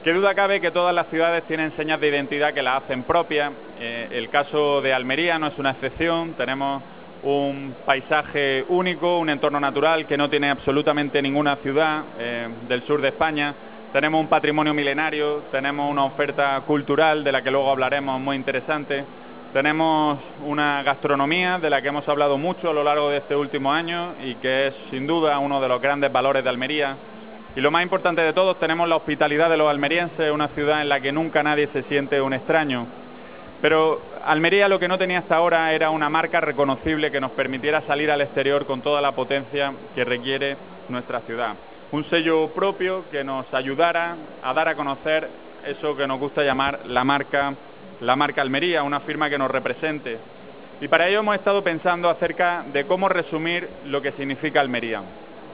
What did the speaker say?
Qué duda cabe que todas las ciudades tienen señas de identidad que las hacen propias. El caso de Almería no es una excepción. Tenemos un paisaje único, un entorno natural que no tiene absolutamente ninguna ciudad del sur de España. Tenemos un patrimonio milenario, tenemos una oferta cultural de la que luego hablaremos muy interesante. Tenemos una gastronomía de la que hemos hablado mucho a lo largo de este último año y que es sin duda uno de los grandes valores de Almería. Y lo más importante de todos, tenemos la hospitalidad de los almerienses, una ciudad en la que nunca nadie se siente un extraño. Pero Almería lo que no tenía hasta ahora era una marca reconocible que nos permitiera salir al exterior con toda la potencia que requiere nuestra ciudad. Un sello propio que nos ayudara a dar a conocer eso que nos gusta llamar la marca Almería, una firma que nos represente. Y para ello hemos estado pensando acerca de cómo resumir lo que significa Almería.